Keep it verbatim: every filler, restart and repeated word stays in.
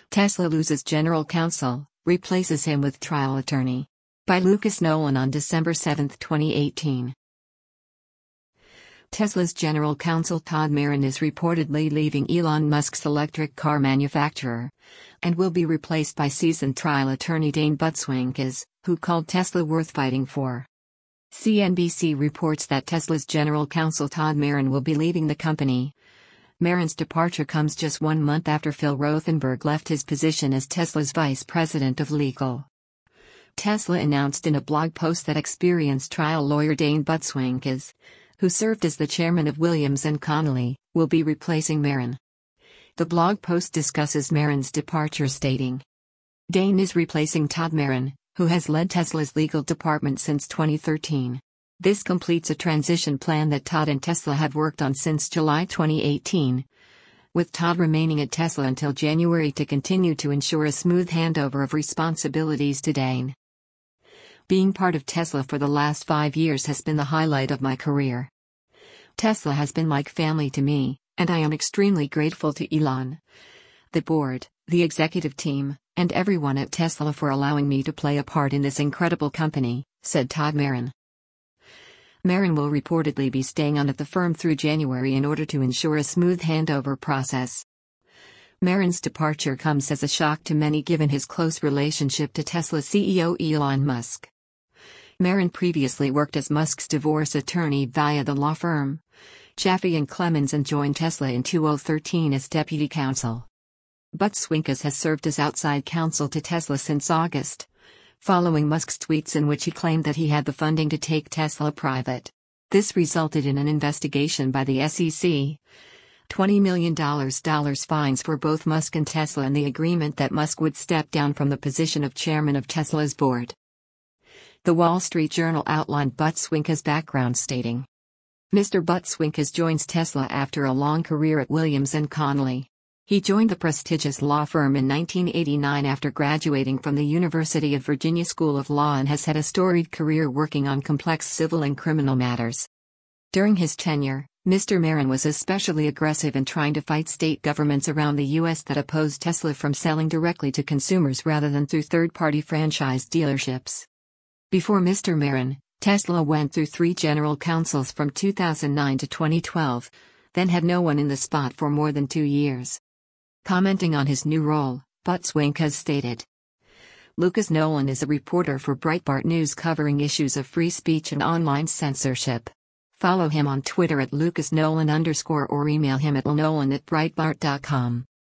Tesla loses general counsel, replaces him with trial attorney. By Lucas Nolan on December seventh, twenty eighteen. Tesla's general counsel Todd Maron is reportedly leaving Elon Musk's electric car manufacturer, and will be replaced by seasoned trial attorney Dane Butswinkas, who called Tesla worth fighting for. C N B C reports that Tesla's general counsel Todd Maron will be leaving the company. Maron's departure comes just one month after Phil Rothenberg left his position as Tesla's vice president of legal. Tesla announced in a blog post that experienced trial lawyer Dane Butswinkas, who served as the chairman of Williams and Connolly, will be replacing Maron. The blog post discusses Maron's departure, stating, Dane is replacing Todd Maron, who has led Tesla's legal department since twenty thirteen. This completes a transition plan that Todd and Tesla have worked on since July twenty eighteen, with Todd remaining at Tesla until January to continue to ensure a smooth handover of responsibilities to Dane. Being part of Tesla for the last five years has been the highlight of my career. Tesla has been like family to me, and I am extremely grateful to Elon, the board, the executive team, and everyone at Tesla for allowing me to play a part in this incredible company, said Todd Maron. Maron will reportedly be staying on at the firm through January in order to ensure a smooth handover process. Maron's departure comes as a shock to many given his close relationship to Tesla C E O Elon Musk. Maron previously worked as Musk's divorce attorney via the law firm Chaffee and Clemens and joined Tesla in two thousand thirteen as deputy counsel. Butswinkas has served as outside counsel to Tesla since August, following Musk's tweets in which he claimed that he had the funding to take Tesla private. This resulted in an investigation by the S E C, twenty million dollars fines for both Musk and Tesla, and the agreement that Musk would step down from the position of chairman of Tesla's board. The Wall Street Journal outlined Butswinkas' background, stating, Mister Butswinkas joins Tesla after a long career at Williams and Connolly. He joined the prestigious law firm in nineteen eighty-nine after graduating from the University of Virginia School of Law and has had a storied career working on complex civil and criminal matters. During his tenure, Mister Maron was especially aggressive in trying to fight state governments around the U S that opposed Tesla from selling directly to consumers rather than through third-party franchise dealerships. Before Mister Maron, Tesla went through three general counsels from two thousand nine to twenty twelve, then had no one in the spot for more than two years. Commenting on his new role, Butswinkas stated, Lucas Nolan is a reporter for Breitbart News covering issues of free speech and online censorship. Follow him on Twitter at lucasnolan underscore or email him at lnolan at breitbart dot com.